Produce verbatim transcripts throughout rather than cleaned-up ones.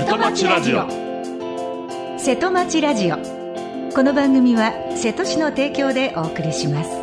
瀬戸町ラジオ。瀬戸町ラジオ、この番組は瀬戸市の提供でお送りします。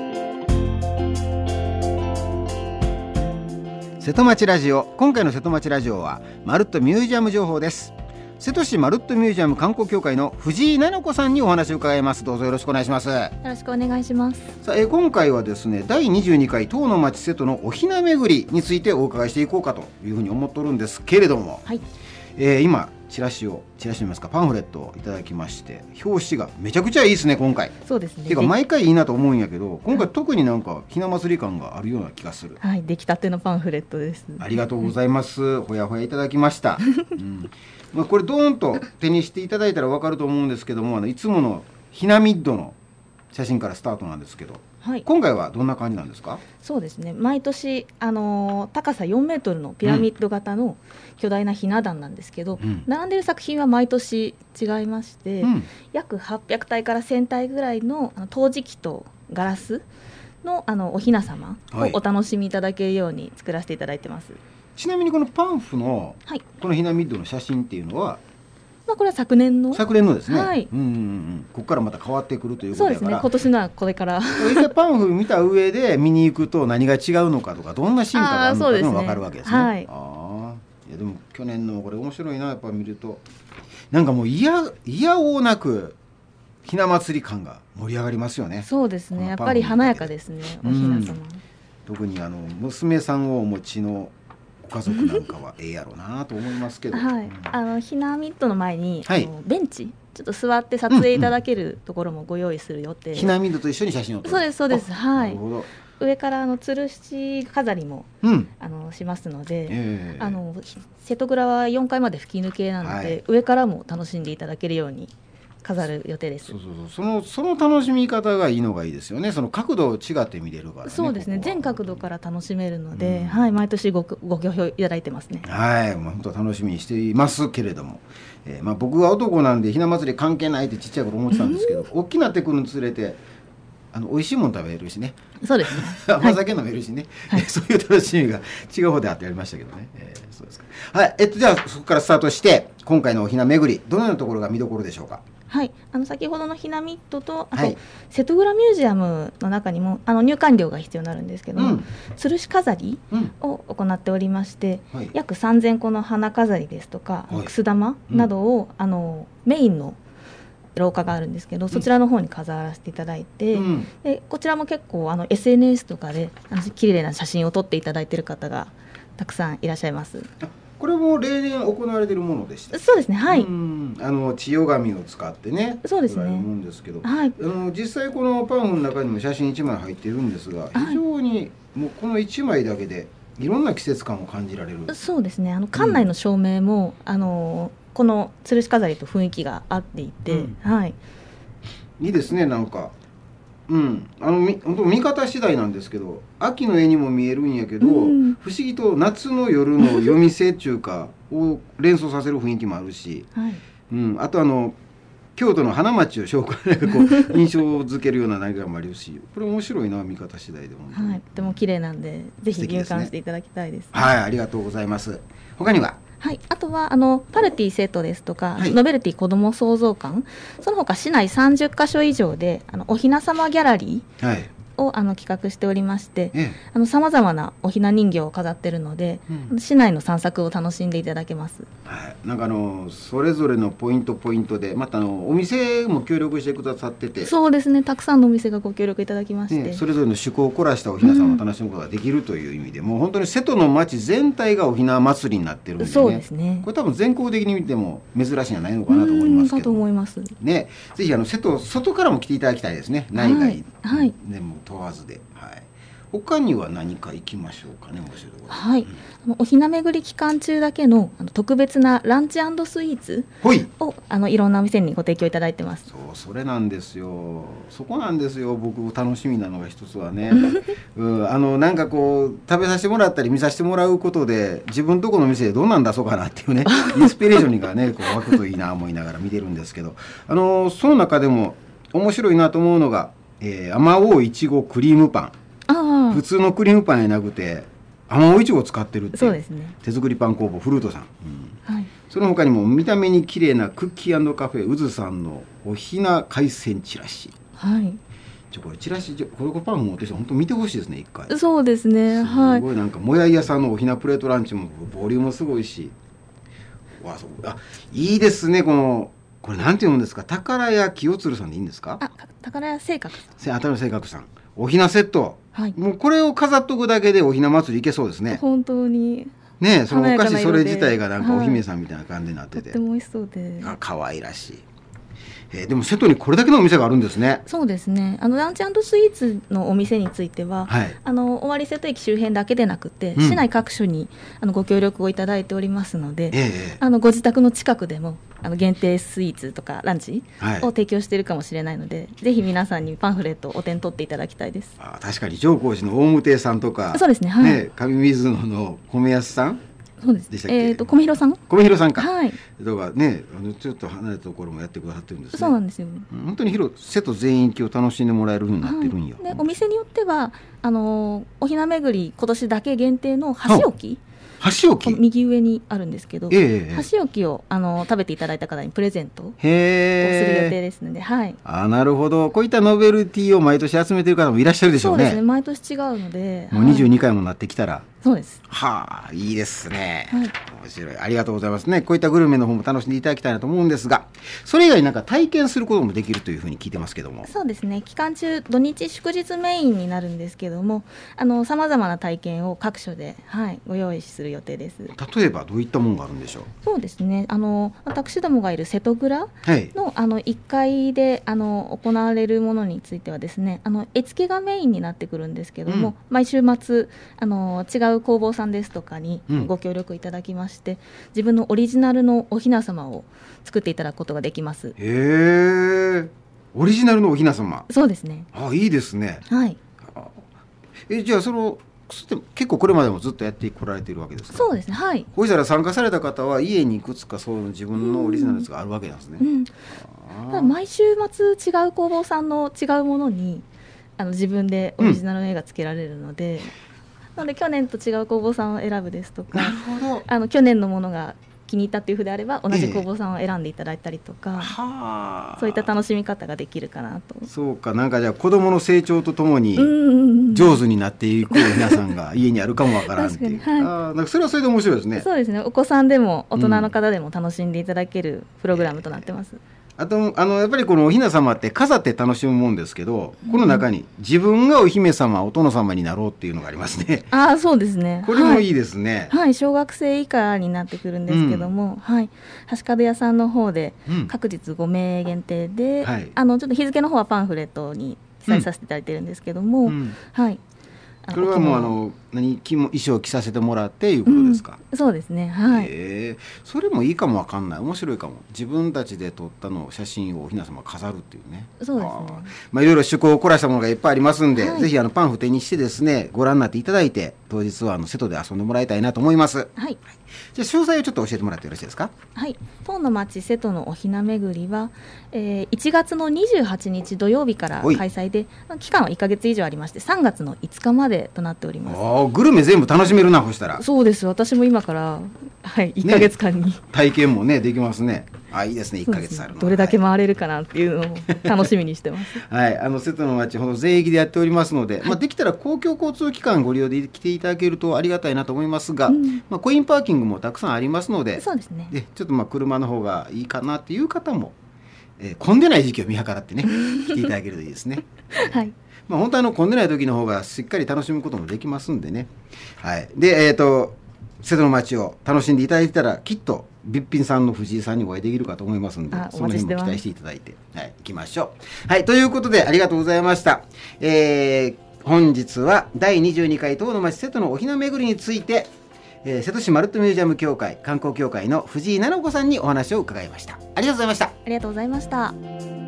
瀬戸町ラジオ、今回の瀬戸町ラジオはまるっとミュージアム情報です。瀬戸市まるっとミュージアム観光協会の藤井奈々子さんにお話を伺います。どうぞよろしくお願いします。よろしくお願いします。 さあ、え今回はですね、だいにじゅうにかい遠野町瀬戸のおひな巡りについてお伺いしていこうかというふうに思っておるんですけれども、 はい、 えー、今チラシをチラシといいますかパンフレットをいただきまして、表紙がめちゃくちゃいいですね今回。 そうですね。 てか毎回いいなと思うんやけど、今回特になんかひな祭り感があるような気がする。 はい、出来たてのパンフレットです。 ありがとうございます。ほやほやいただきました、うんまあ、これドーンと手にしていただいたら分かると思うんですけども、あのいつものひなミッドの写真からスタートなんですけど、はい、今回はどんな感じなんですか？ そうですね、毎年、あのー、高さよんメートルのピラミッド型の巨大なひな壇なんですけど、うん、並んでる作品は毎年違いまして、うん、約はっぴゃくたいからせんたいぐらい の, あの陶磁器とガラス の, あのおひな様をお楽しみいただけるように作らせていただいてます。はい、 ちなみにこのパンフの、はい、このひなミッドの写真っていうのは、 まあ、これは昨年の昨年のですね、 はい、 うんうんうん、ここからまた変わってくるということだから、 そうですね、今年のはこれから一回パンフ見た上で見に行くと何が違うのかとか、どんな進化があるのかというのが分かるわけですね。 はい、 あいやでも去年のこれ面白いな、やっぱ見るとなんかもういやいやおうなくひな祭り感が盛り上がりますよね。 そうですね、やっぱり華やかですね、おひな様、うん、 特にあの娘さんをお持ちのご家族なんかはええやろうなと思いますけど、 はい、うん、あのひなミッドの前に、はい、あのベンチちょっと座って撮影いただけるところもご用意する予定、うんうん、 ひなミッドと一緒に写真を撮る。 そうですそうです、はい、 なるほど。 上からあの吊るし飾りも、うん、あのしますので、えー、あの瀬戸蔵はよんかいまで吹き抜けなので、はい、上からも楽しんでいただけるように飾る予定です。 そうそうそう、その、その楽しみ方がいいのがいいですよね。その角度を違って見れるからね。 そうですね、全角度から楽しめるので、うん、はい、毎年 ご, ご好評いただいてますね。 はい、まあ、本当楽しみにしていますけれども、えーまあ、僕は男なんでひな祭り関係ないってちっちゃい頃思ってたんですけど、大きなってくるにつれてあの美味しいもの食べれるしね。 そうですね甘酒飲めるしね、はい、そういう楽しみが違う方であってやりましたけどね、えー、そうですか。はい、えっとじゃあそこからスタートして今回のおひな巡り、どのようなところが見どころでしょうか？ はい、あの先ほどのひなミッドと、あと、はい、瀬戸蔵ミュージアムの中にもあの入館料が必要になるんですけども、うん、吊るし飾りを行っておりまして、うん、約さんぜんこの花飾りですとか、はい、くす玉などを、うん、あのメインの廊下があるんですけど、そちらの方に飾らせていただいて、うん、でこちらも結構あの エスエヌエス とかであの綺麗な写真を撮っていただいている方がたくさんいらっしゃいます。 これも例年行われているものでした。 そうですね、はい、 うんあの千代紙を使ってね、 そうですね、 思うんですけど、 はい、 あの実際このパンフの中にも写真いちまい入ってるんですが、非常にもうこのいちまいだけでいろんな季節感を感じられる。 そうですね、あの館内の照明も、うん、あのこの吊るし飾りと雰囲気が合っていて、うん、はい、 いいですね。なんかうん、あの本当見方次第なんですけど、秋の絵にも見えるんやけど、うん、不思議と夏の夜の夜店っていうかを連想させる雰囲気もあるし、はいうん、あとあの京都の花街を紹介こう印象づけるような何かもあるし、これ面白いな、見方次第でも、 はい、とても綺麗なんでぜひ入館していただきたいです、ね、 はい、ありがとうございます。他にははい、あとはあのパルティセットですとか、はい、ノベルティ子ども創造館、その他市内さんじゅっかしょ以上であのおひなさまギャラリー、はいをあの企画しておりまして、さまざまなおひな人形を飾っているので、うん、市内の散策を楽しんでいただけます。 はい、なんかあのそれぞれのポイントポイントでまたあのお店も協力してくださってて、 そうですね、たくさんのお店がご協力いただきまして、 ね、それぞれの趣向を凝らしたおひなさんを楽しむことができるという意味で、うん、もう本当に瀬戸の町全体がおひな祭りになってるんでね。 そうですね、 これ多分全国的に見ても珍しいんじゃないのかなと思いますけど、 かと思います、 ね、ぜひあの瀬戸外からも来ていただきたいですね。内外、はいはい、でも問わずで、はい、他には何か行きましょうかね。面白いところ、 はい、うん、おひな巡り期間中だけ の, あの特別なランチ&スイーツをあのいろんなお店にご提供いただいてます。 そう、それなんですよ。そこなんですよ、僕楽しみなのが一つはね、うん、あのなんかこう食べさせてもらったり見させてもらうことで自分とこの店でどうなんだそうかなっていうねインスピレーションがねこう湧くといいな思いながら見てるんですけど、あのその中でも面白いなと思うのが、えー、あまおういちごクリームパン。あ、普通のクリームパンじゃなくてあまおういちごを使ってるっていう、そうですね、手作りパン工房フルートさん、うん、はい、 その他にも見た目に綺麗なクッキー&カフェうずさんのおひな海鮮チラシ。 はい。 ちょこれチラシこれパン持ってきて本当見てほしいですね一回。 そうですね。はい。 すごいなんかもやい屋さんのおひなプレートランチもボリュームもすごいし。わそうあいいですねこのこれなんて読むんですか。宝屋清鶴さんでいいんですか。 あ宝屋正覚さん。 宝屋正覚さん。おひなセット。 はい。 もうこれを飾っとくだけでおひな祭りいけそうですね。 本当に。 ねえそのお菓子それ自体がなんかお姫さんみたいな感じになってて、 はい、とっても美味しそうであ可愛らしい、えー、でも瀬戸にこれだけのお店があるんですね。 そうですね。あのランチ&スイーツのお店については、はい、あの尾張瀬戸駅周辺だけでなくて、うん、市内各所にあのご協力をいただいておりますので、えー、あのご自宅の近くでもあの限定スイーツとかランチを提供しているかもしれないので、はい、ぜひ皆さんにパンフレットお手に取っていただきたいです。 あ確かに上高寺の大務亭さんとかそうですね、はい、 ね上水野の米安さんそうです。でしたっけ。えっ、ー、と米広さん。 米広さんか。 はい。 とかね、あのちょっと離れたところもやってくださってるんですね。 そうなんですよ。 本当に広瀬戸全域を楽しんでもらえるようになってるんよ。 はい、でお店によってはあのおひな巡り今年だけ限定の箸置き。 箸置き右上にあるんですけど、 えー、 箸置きをあの食べていただいた方にプレゼントをする予定ですので、はい、 あなるほど。こういったノベルティを毎年集めている方もいらっしゃるでしょうね。 そうですね、毎年違うのでもうにじゅうにかいもなってきたら、 はい、そうです。 はあいいですね、 はい、 面白い。ありがとうございますね。こういったグルメの方も楽しんでいただきたいなと思うんですが、それ以外になんか体験することもできるというふうに聞いてますけども。 そうですね、期間中土日祝日メインになるんですけども、さまざまな体験を各所で、はい、ご用意する予定です。 例えばどういったものがあるんでしょう。 そうですね、あの私どもがいる瀬戸蔵の、はい、あのいっかいであの行われるものについてはですね、あの絵付けがメインになってくるんですけども、うん、毎週末あの違う工房さんですとかにご協力いただきまして、うん、自分のオリジナルのおひな様を作っていただくことができます。 へえ、オリジナルのおひな様。 そうですね。 あ、いいですね。 はい。 えじゃあその結構これまでもずっとやってこられているわけですか。 そうですね、はい。 こうしたら参加された方は家にいくつかそういう自分のオリジナルのやつがあるわけなんですね。うんうん、 ただ毎週末違う工房さんの違うものにあの自分でオリジナルの絵がつけられるので、うん、なので去年と違う工房さんを選ぶですとか、 なるほど、 あの去年のものが気に入ったっていうふうであれば同じ工房さんを選んでいただいたりとか、ええ、そういった楽しみ方ができるかなと。 そうか、なんかじゃあ子どもの成長とともに上手になっていく皆さんが家にあるかもわからんっていう、はい、あなんかそれはそれで面白いですね。 そうですね、お子さんでも大人の方でも楽しんでいただけるプログラムとなってます。うん、 あとあのやっぱりこのおひな様って飾って楽しむもんですけど、この中に自分がお姫様お殿様になろうっていうのがありますね。 ああそうですね、 これもいいですね。 はい、はい、小学生以下になってくるんですけども、うん、はい、橋門屋さんの方で各日ごめい限定で、うん、はい、あのちょっと日付の方はパンフレットに記載させていただいてるんですけども、うん、はい、 これはもうあの何衣装を着させてもらっていうことですか。 うん、そうですね、はい、 えー、それもいいかもわかんない。面白いかも。自分たちで撮ったの写真をおひな様飾るっていうね。 そうですね。 まあいろいろ趣向を凝らしたものがいっぱいありますんで、はい、ぜひあのパンフ手にしてですねご覧になっていただいて、当日はあの瀬戸で遊んでもらいたいなと思います。 はい。 じゃあ詳細をちょっと教えてもらってよろしいですか。 はい。当の町瀬戸のおひな巡りは、えー、いちがつのにじゅうはちにち土曜日から開催で、期間はいっかげつ以上ありましてさんがつのいつかまでとなっております。 ああ、グルメ全部楽しめるな。そしたらそうです。私も今から、はい、いっかげつかんに、ね、 体験もねできますね。あ、いいですね。いっかげつあるの、 ね、どれだけ回れるかなっていうのを楽しみにしてますはい、あの瀬戸の町ほど全域でやっておりますので、はい、まあ、できたら公共交通機関ご利用で来ていただけるとありがたいなと思いますが、うん、まあ、コインパーキングもたくさんありますので、 そうですね、 でちょっとまあ車の方がいいかなっていう方も、えー、混んでない時期を見計らってね来ていただけるといいですねはい、 まあ、本当はあの混んでない時の方がしっかり楽しむこともできますんでね。はい、でえっ、ー、と瀬戸の町を楽しんでいただいたらきっとびっぴんさんの藤井さんにお会いできるかと思いますんで、その辺も期待していただいて、はい、行きましょう。はい、ということでありがとうございました。えー、本日はだいにじゅうにかい当の町瀬戸のおひな巡りについて、えー、瀬戸市マルトミュージアム協会観光協会の藤井奈々子さんにお話を伺いました。ありがとうございました。 ありがとうございました。